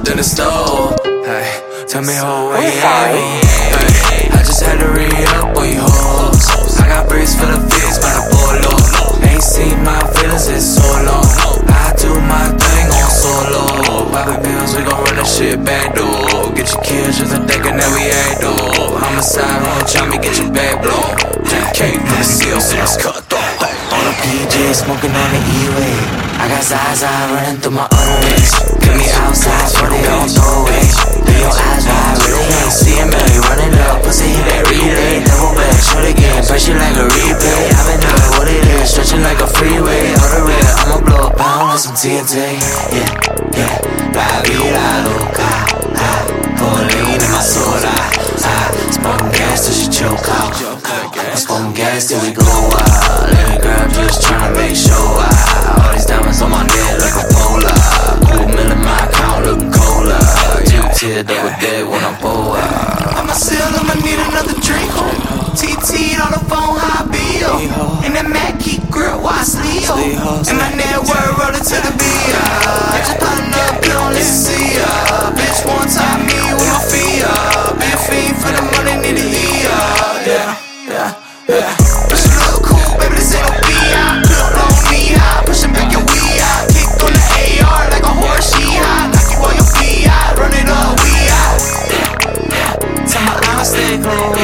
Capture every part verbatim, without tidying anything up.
up in the store. Hey, tell me who we at. Hey, I just had to re-up on you hoes. I got bricks for the fix by the polo. Ain't seen my feelings in so long. I do my thing on solo. Poppin' pills, we gon' run that shit back door. Get your kills just to thinking that we ain't though. Homicide, won't try me, get your back blown. Cake for the seal, so let's cut though. On the P J, smoking on the E-way. I got Zaza running through my arteries. Get me outside, so they don't throw away. Do your eyes wide, really ain't seeing me. Running up, pussy hit that relay. Double back, shoot again, pressure like a replay. I've been doing what it is, stretching like a freeway. On the red, I'ma blow a pound with some T N T. Yeah, yeah, la vida loca. Pour lean in my soda. Smoking gas till she choke out. Smoking gas till we go wild. Let me grab, just tryna make sure I. All these diamonds on my neck like a polar. Cool mill in my account looking colder. You teared up with dead when I'm poor. I'ma sell, I'ma need another drink. T T'd on the phone, how I be? And that Mac keep grip while I sleep. And my network rollin' to the beat. I just puttin' up, you don't listen to ya. Bitch one time me with my feet up. Been fiend for the money, need to eat up. Yeah, yeah, yeah. Push it look cool, baby, this ain't no B I. Built on me high, pushing back your weed out. Kick on the A R like a horse, she high. Knock you on your feet out, run it up, we out. Yeah, yeah. Tell my eyes stay closed.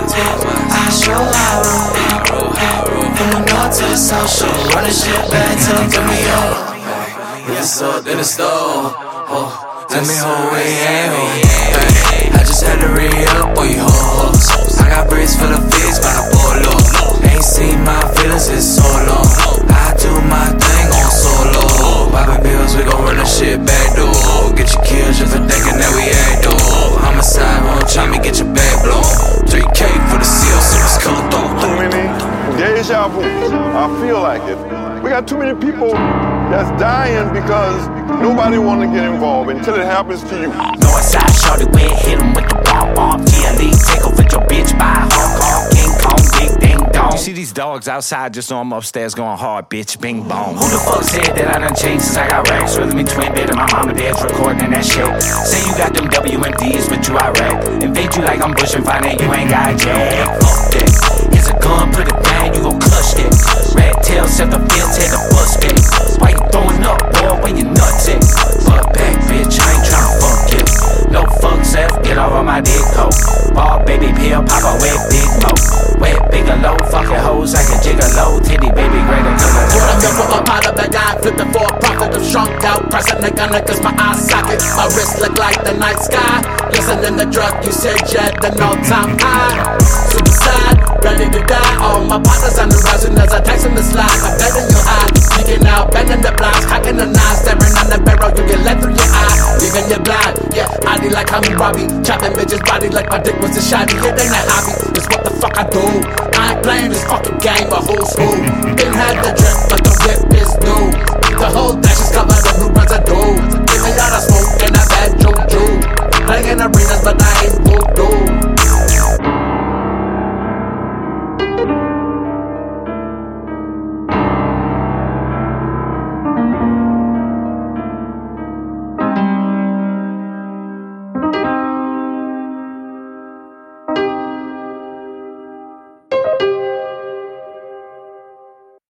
I show how I roll. From the north to the south, show. Run this shit back till them throw me up. It's up in the store. Oh, tell me who we at. Hey, I just had to re-up on you hoes. I got bricks for the fix by the polo. Ain't seen my feelings in so long. I do my thing on solo. Poppin' pills, we gon' run that shit back door. Get your kills just for thinking that we ain't though. Homicide, won't try me, get your back blown. three K for the seal, so let's cut though. Too many deja vu. I feel like it. We got too many people that's dying because nobody want to get involved until it happens to you. Northside shorty, we hit him with the bomb bomb. T L E, take over your bitch by Hong Kong. King Kong, ding ding dong. You see these dogs outside, just know I'm upstairs going hard, bitch, bing bong. Who the fuck said that I done changed since I got racks? Rather me twin bed and my mama dad's recording and that shit. Say you got them W M Ds, but you Iraq. Invade you like I'm Bush and find out you ain't got jack. Fuck that. Here's a gun, put it down, you gon' clutch that. Red tail, set the field, take the bus back. Why you throwing up, boy, when you nuts at? Fuck back, bitch, I ain't tryna fuck you. No fucks left, get off of my dick hoe. Ball, baby, pill, pop a wet big mo. Wet, big or low, fucking hoes like a gigolo. Titty, baby, greater than a Put a gun for a pot of that guy, flipping for a profit. I'm shrunk out, pressing the gun cause my eye socket. My wrist look like the night sky. Listening to drug, you said you had the no-time high. Suicide, ready to die. All my partners on the rising as I text in the slide. I bet in your eye, peeking out, bending the blinds, cracking the knives, staring on the barrel. You get let through your eye, leaving you blind. Yeah, I D like Tommy Robbie, chopping bitches' body like my dick was a shotty. It ain't a hobby, it's what the fuck I do. I ain't playing this fucking game, but who's who? Been had the drip, but the whip is new. The whole dash is covered in who runs a dude.